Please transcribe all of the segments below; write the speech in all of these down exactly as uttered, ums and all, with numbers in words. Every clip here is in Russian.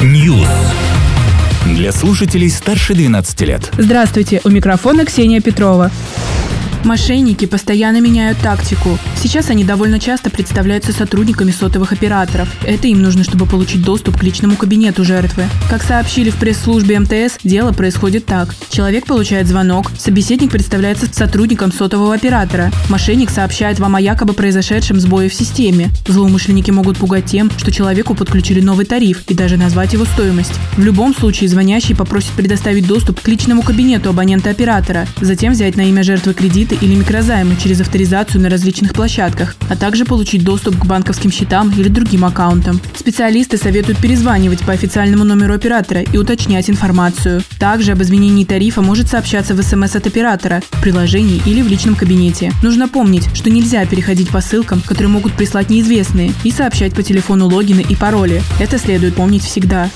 News. Для слушателей старше двенадцати лет. Здравствуйте, у микрофона Ксения Петрова. Мошенники постоянно меняют тактику. Сейчас они довольно часто представляются сотрудниками сотовых операторов. Это им нужно, чтобы получить доступ к личному кабинету жертвы. Как сообщили в пресс-службе эм тэ эс, дело происходит так. Человек получает звонок, собеседник представляется сотрудником сотового оператора. Мошенник сообщает вам о якобы произошедшем сбое в системе. Злоумышленники могут пугать тем, что человеку подключили новый тариф и даже назвать его стоимость. В любом случае звонящий попросит предоставить доступ к личному кабинету абонента-оператора, затем взять на имя жертвы кредиты или микрозаймы через авторизацию на различных площадках, а также получить доступ к банковским счетам или другим аккаунтам. Специалисты советуют перезванивать по официальному номеру оператора и уточнять информацию. Также об изменении тарифа может сообщаться в эс эм эс от оператора, в приложении или в личном кабинете. Нужно помнить, что нельзя переходить по ссылкам, которые могут прислать неизвестные, и сообщать по телефону логины и пароли. Это следует помнить всегда.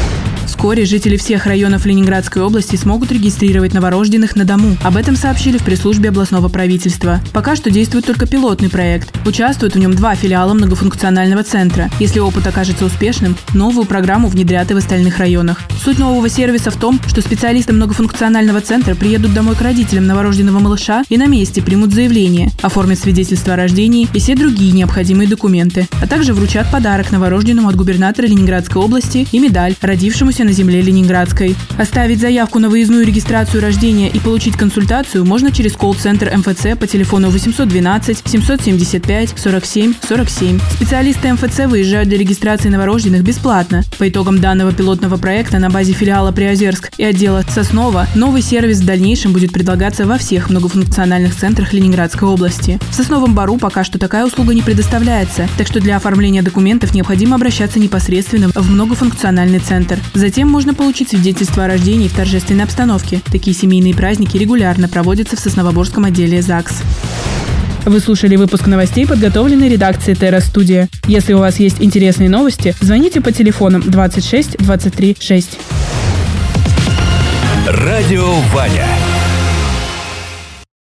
Вскоре жители всех районов Ленинградской области смогут регистрировать новорожденных на дому. Об этом сообщили в пресс-службе областного правительства. Пока что действует только пилотный проект. Участвуют в нем два филиала многофункционального центра. Если опыт окажется успешным, новую программу внедрят и в остальных районах. Суть нового сервиса в том, что специалисты многофункционального центра приедут домой к родителям новорожденного малыша и на месте примут заявление, оформят свидетельство о рождении и все другие необходимые документы, а также вручат подарок новорожденному от губернатора Ленинградской области и медаль родившемуся на земле Ленинградской. Оставить заявку на выездную регистрацию рождения и получить консультацию можно через колл-центр эм эф цэ по телефону восемьсот двенадцать семьсот семьдесят пять сорок семь сорок семь. Специалисты эм эф цэ выезжают для регистрации новорожденных бесплатно. По итогам данного пилотного проекта на базе филиала Приозерск и отдела Соснова новый сервис в дальнейшем будет предлагаться во всех многофункциональных центрах Ленинградской области. В Сосновом Бору пока что такая услуга не предоставляется, так что для оформления документов необходимо обращаться непосредственно в многофункциональный центр. Затем можно получить свидетельство о рождении в торжественной обстановке. Такие семейные праздники регулярно проводятся в Сосновоборском отделе ЗАГС. Вы слушали выпуск новостей, подготовленный редакцией Терра Студия. Если у вас есть интересные новости, звоните по телефонам двадцать шесть двадцать три шесть. Радио Ваня.